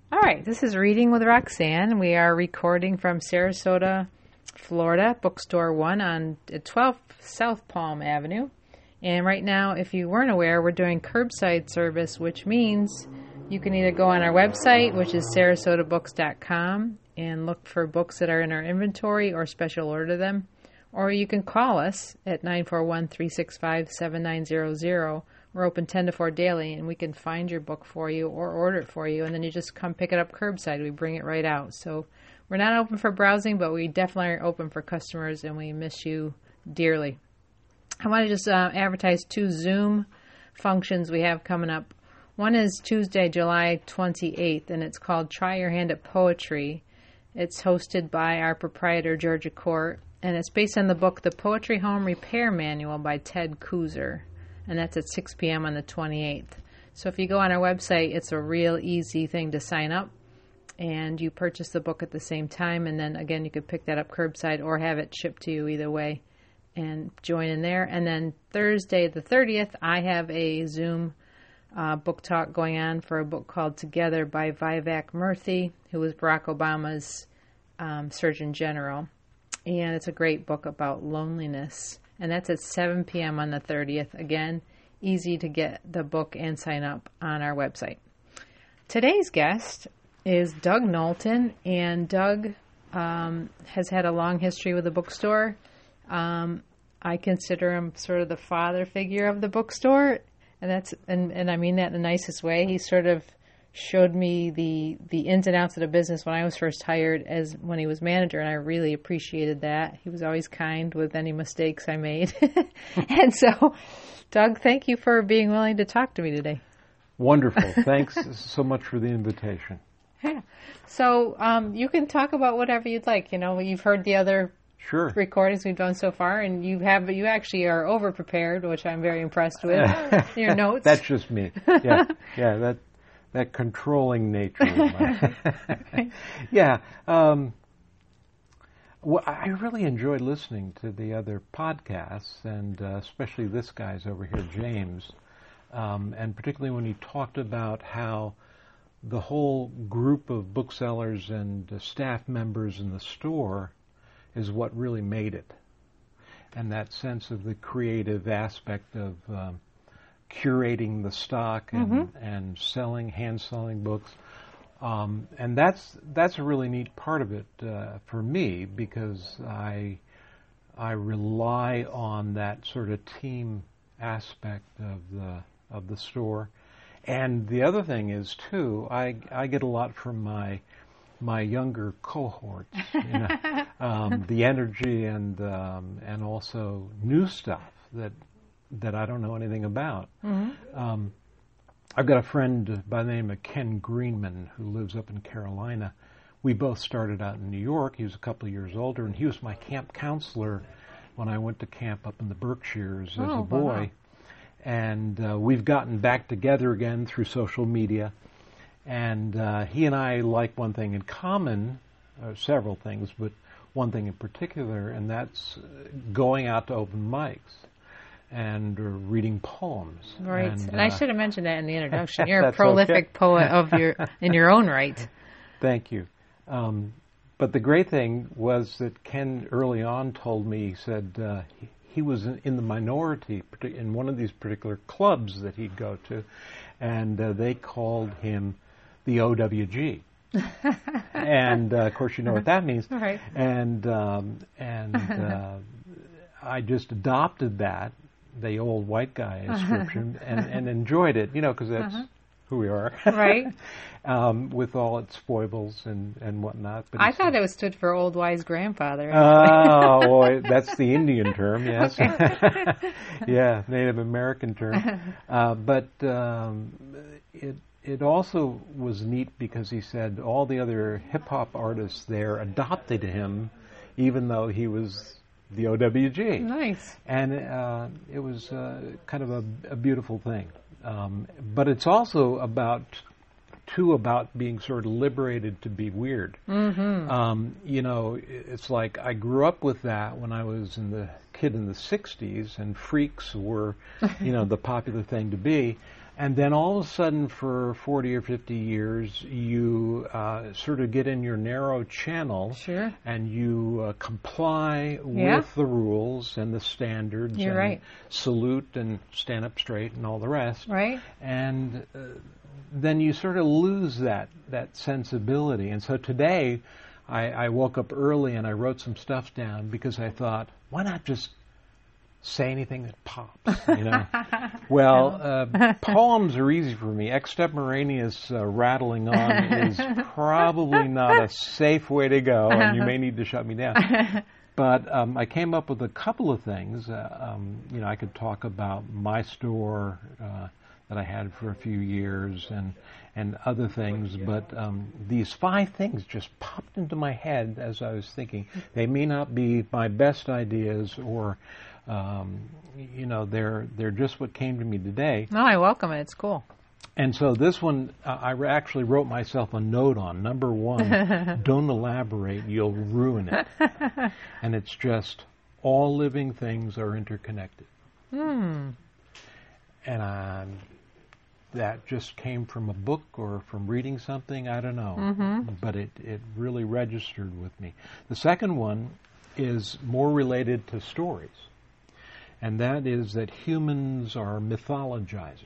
All right, this is Reading with Roxanne. We are recording from Sarasota, Florida, Bookstore 1 on 12 South Palm Avenue. And right now, if you weren't aware, we're doing curbside service, which means you can either go on our website, which is sarasotabooks.com, and look for books that are in our inventory or special order them, or you can call us at 941-365-7900. We're open 10 to 4 daily, and we can find your book for you or order it for you, and then you just come pick it up curbside. We bring it right out. So we're not open for browsing, but we definitely are open for customers, and we miss you dearly. I want to just advertise 2 Zoom functions we have coming up. One is Tuesday, July 28th, and it's called Try Your Hand at Poetry. It's hosted by our proprietor, Georgia Court, and it's based on the book The Poetry Home Repair Manual by Ted Kuzer. And that's at 6 p.m. on the 28th. So if you go on our website, it's a real easy thing to sign up, and you purchase the book at the same time, and then, again, you could pick that up curbside or have it shipped to you either way and join in there. And then Thursday the 30th, I have a Zoom book talk going on for a book called Together by Vivek Murthy, who was Barack Obama's Surgeon General. And it's a great book about loneliness. And that's at 7 p.m. on the 30th. Again, easy to get the book and sign up on our website. Today's guest is Doug Knowlton, and Doug has had a long history with the bookstore. I consider him sort of the father figure of the bookstore, and I mean that in the nicest way. He sort of showed me the ins and outs of the business when I was first hired as when he was manager, and I really appreciated that. He was always kind with any mistakes I made. And so, Doug, thank you for being willing to talk to me today. Wonderful. Thanks so much for the invitation. Yeah. So you can talk about whatever you'd like. You know, you've heard the other recordings we've done so far, and you actually are over prepared, which I'm very impressed with. Your notes. That's just me. Yeah, that controlling nature of mine. Yeah. Well, I really enjoyed listening to the other podcasts, and especially this guy's over here, James, and particularly when he talked about how the whole group of booksellers and staff members in the store is what really made it. And that sense of the creative aspect of curating the stock and hand-selling books. And that's a really neat part of it for me, because I rely on that sort of team aspect of the store. And the other thing is, too, I get a lot from my younger cohorts, the energy and also new stuff that I don't know anything about. I've got a friend by the name of Ken Greenman who lives up in Carolina. We both started out in New York. He was a couple of years older, and he was my camp counselor when I went to camp up in the Berkshires as a boy. Wow. And we've gotten back together again through social media. And he and I like one thing in common, several things, but one thing in particular, and that's going out to open mics and reading poems. Right. And I should have mentioned that in the introduction. You're a prolific poet in your own right. Thank you. But the great thing was that Ken early on told me, he said he was in the minority in one of these particular clubs that he'd go to, and they called him the OWG. And of course you know what that means. Right. And I just adopted that, the old white guy description, and enjoyed it, because that's who we are. Right. With all its foibles and whatnot. But I thought it stood for old wise grandfather. Oh, boy, that's the Indian term, yes. Yeah, Native American term. But it also was neat because he said all the other hip-hop artists there adopted him, even though he was the OWG. Nice. And it was kind of a beautiful thing. But it's also about being sort of liberated to be weird. It's like I grew up with that when I was kid in the 60s, and freaks were, the popular thing to be. And then all of a sudden, for 40 or 50 years, you sort of get in your narrow channel, Sure. and you comply with the rules and the standards, You're and right. salute and stand up straight and all the rest. Right. And then you sort of lose that sensibility. And so today, I woke up early and I wrote some stuff down because I thought, why not just say anything that pops, you know? Well, poems are easy for me. Extemporaneous rattling on is probably not a safe way to go, and you may need to shut me down. But I came up with a couple of things. You know, I could talk about my store that I had for a few years and other things, but these 5 things just popped into my head as I was thinking. They may not be my best ideas, or you know, they're just what came to me today. No, I welcome it. It's cool. And so this one, I actually wrote myself a note on. Number 1, don't elaborate, you'll ruin it. And it's just, all living things are interconnected. And that just came from a book or from reading something, I don't know. But it really registered with me. The second one is more related to stories. And that is that humans are mythologizers.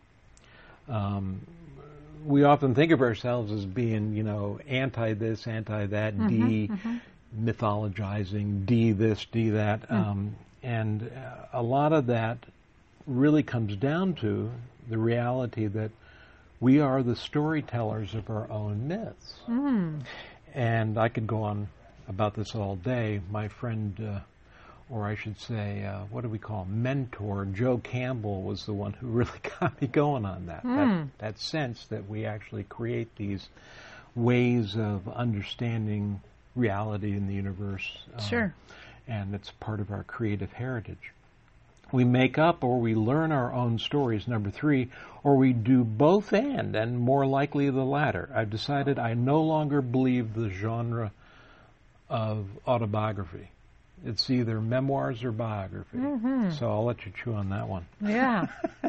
We often think of ourselves as being, you know, anti this, anti that, mythologizing, this, that. And a lot of that really comes down to the reality that we are the storytellers of our own myths. And I could go on about this all day. My friend, or I should say, what do we call him? Mentor, Joe Campbell, was the one who really got me going on that. That sense that we actually create these ways of understanding reality in the universe. Sure. And it's part of our creative heritage. We make up or we learn our own stories, number 3, or we do both and more likely the latter. I've decided I no longer believe the genre of autobiography. It's either memoirs or biography. So I'll let you chew on that one. Yeah.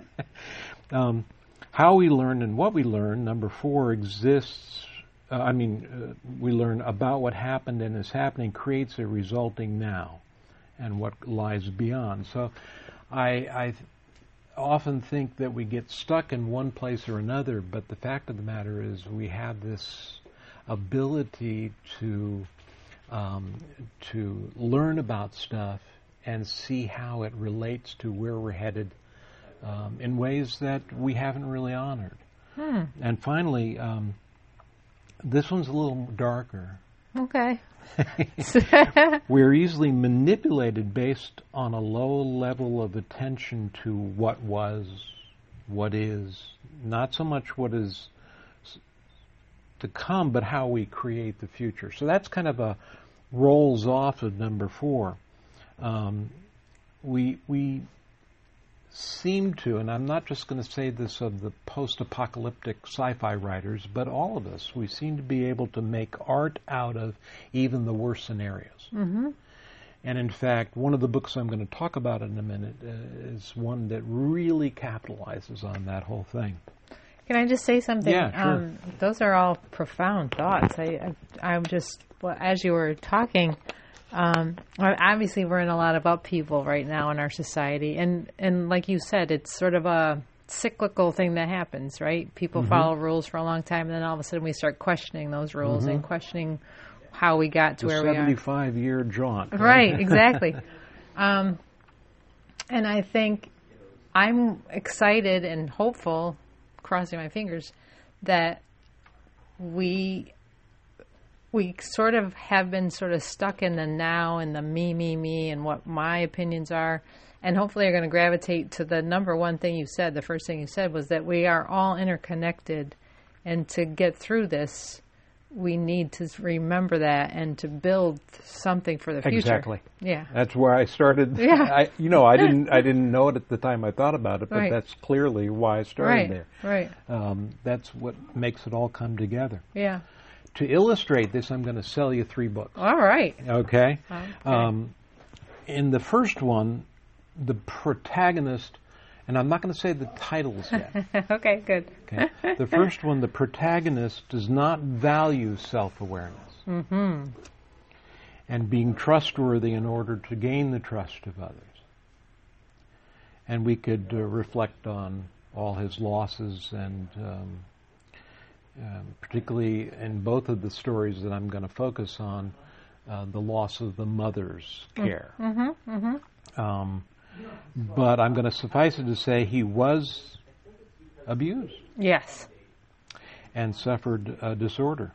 How we learn and what we learn, number 4, exists. We learn about what happened and is happening, creates a resulting now and what lies beyond. So I often think that we get stuck in one place or another, but the fact of the matter is we have this ability to learn about stuff and see how it relates to where we're headed in ways that we haven't really honored. And finally, this one's a little darker. Okay. We're easily manipulated based on a low level of attention to what was, what is, not so much what is to come, but how we create the future. So that's kind of a rolls off of number 4. We seem to, and I'm not just going to say this of the post-apocalyptic sci-fi writers, but all of us, we seem to be able to make art out of even the worst scenarios. And in fact, one of the books I'm going to talk about in a minute is one that really capitalizes on that whole thing. Can I just say something? Yeah, sure. Those are all profound thoughts. I'm just, well, as you were talking, obviously we're in a lot of upheaval right now in our society, and like you said, it's sort of a cyclical thing that happens, right? People follow rules for a long time, and then all of a sudden we start questioning those rules and questioning how we got to where we are. 75-year jaunt. Right, exactly. And I think I'm excited and hopeful, crossing my fingers, that we sort of have been sort of stuck in the now and the me, and what my opinions are. And hopefully are going to gravitate to the number one thing you said. The first thing you said was that we are all interconnected. And to get through this, we need to remember that and to build something for the future. Exactly. Yeah. That's where I started. Yeah. I didn't know it at the time I thought about it, but that's clearly why I started there. Right. That's what makes it all come together. Yeah. To illustrate this, I'm going to sell you 3 books. All right. Okay? In the first one, the protagonist, And I'm not going to say the titles yet. Okay, good. Okay. The first one, the protagonist does not value self-awareness and being trustworthy in order to gain the trust of others. And we could reflect on all his losses and particularly in both of the stories that I'm going to focus on, the loss of the mother's care. But I'm going to suffice it to say he was abused. Yes. And suffered a disorder.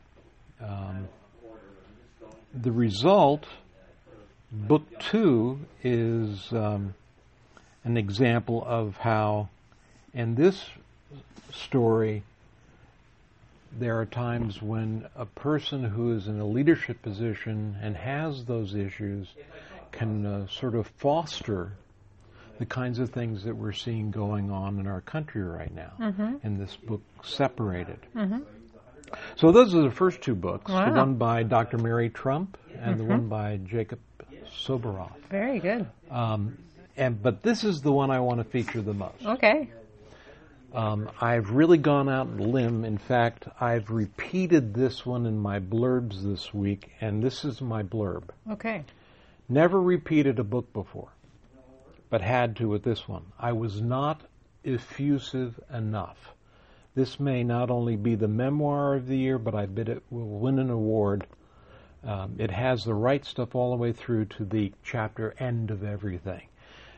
The result, book 2, is an example of how, in this story, there are times when a person who is in a leadership position and has those issues can sort of foster the kinds of things that we're seeing going on in our country right now in this book, Separated. So those are the first 2 books, Wow. the one by Dr. Mary Trump and the one by Jacob Soboroff. Very good. But this is the one I want to feature the most. Okay. I've really gone out on a limb. In fact, I've repeated this one in my blurbs this week, and this is my blurb. Okay. Never repeated a book before, but had to with this one. I was not effusive enough. This may not only be the memoir of the year, but I bet it will win an award. It has the right stuff all the way through to the chapter end of everything.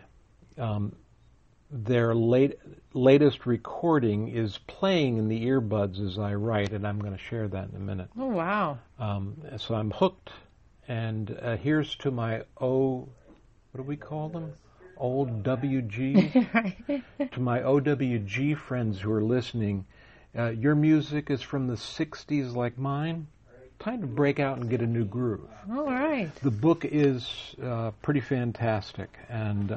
Their latest recording is playing in the earbuds as I write, and I'm going to share that in a minute. Oh, wow. So I'm hooked, and here's to my what do we call them? Old WG. To my OWG friends who are listening, your music is from the 60s like mine. Time to break out and get a new groove. All right. The book is pretty fantastic, and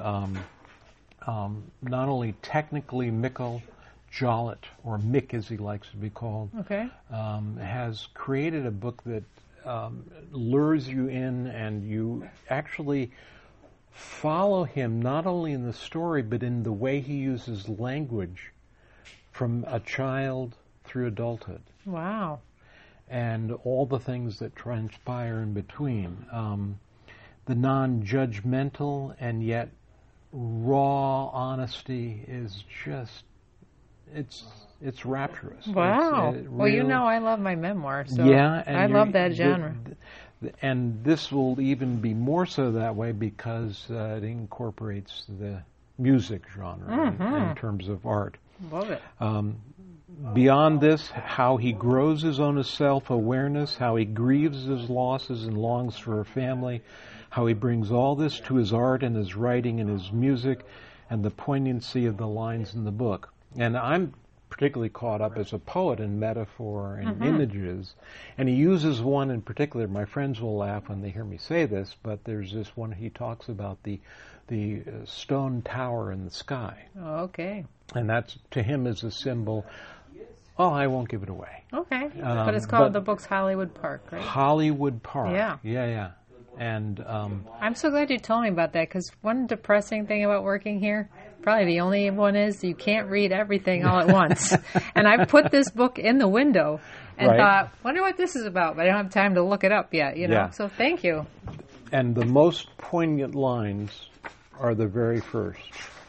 not only technically Mikkel Jollett, or Mick as he likes to be called, has created a book that lures you in, and you actually follow him not only in the story but in the way he uses language from a child through adulthood. Wow. And all the things that transpire in between. The non-judgmental and yet raw honesty is just, it's rapturous. Wow. Well, you know I love my memoir, so I love that genre. And this will even be more so that way because it incorporates the music genre in terms of art. Love it. Beyond this, how he grows his own self-awareness, how he grieves his losses and longs for a family, how he brings all this to his art and his writing and his music, and the poignancy of the lines in the book. And I'm particularly caught up as a poet in metaphor and images, and he uses one in particular. My friends will laugh when they hear me say this, but there's this one he talks about, the stone tower in the sky. Oh, okay. And that's, to him, is a symbol. Oh, I won't give it away. Okay. But it's called, the book's Hollywood Park, right? Hollywood Park. Yeah. Yeah. And I'm so glad you told me about that, because one depressing thing about working here, probably the only one, is you can't read everything all at once. And I put this book in the window and thought, wonder what this is about, but I don't have time to look it up yet, you know? Yeah. So thank you. And the most poignant lines are the very first.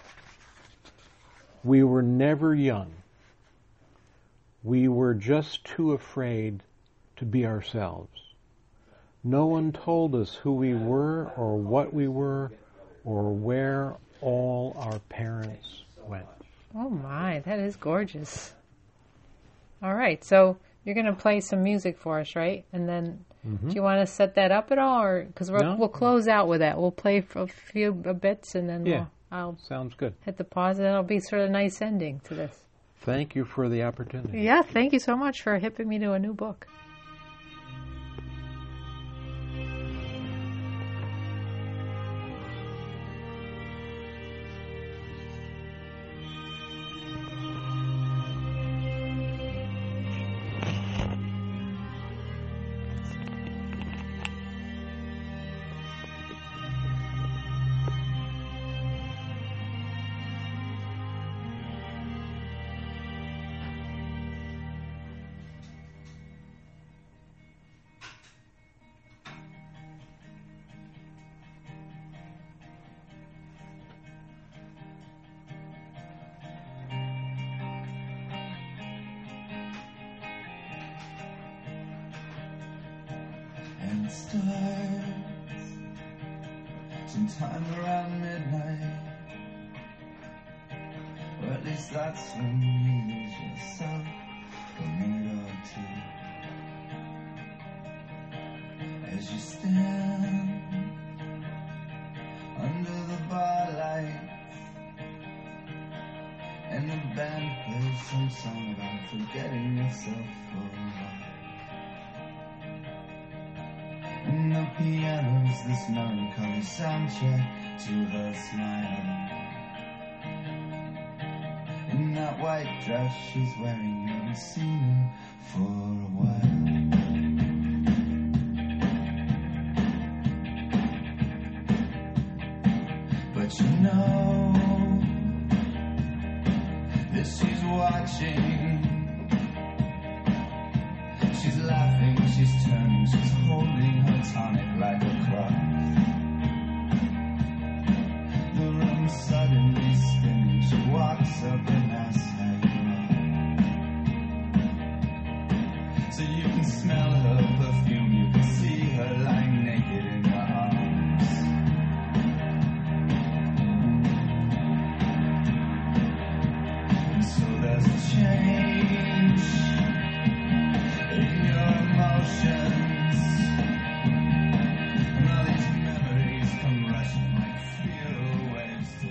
We were never young. We were just too afraid to be ourselves. No one told us who we were or what we were or where all our parents went. Oh my, that is gorgeous. All right, so you're going to play some music for us, right? And then do you want to set that up at all? Or because we'll close out with that. We'll play for a few bits and then I'll sounds good. Hit the pause, and it'll be sort of a nice ending to this. Thank you for the opportunity. Yeah, thank you so much for hipping me to a new book. starts sometime around midnight, or at least that's when you lose yourself for a minute or two. As you stand under the bar lights and the band plays some song about forgetting yourself for a while. And the piano's this melancholy soundtrack to her smile. In that white dress she's wearing, you haven't seen her for a while. But you know that she's watching. She's laughing, she's turning, she's holding her tonic like a